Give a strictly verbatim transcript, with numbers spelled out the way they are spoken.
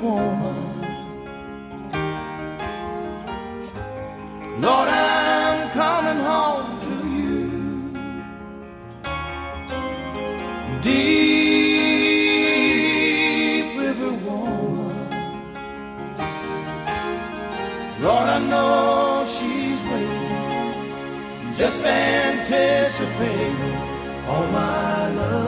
woman. Lord, I'm coming home to you. Deep River woman. Lord, I know she's waiting, just anticipating all my love.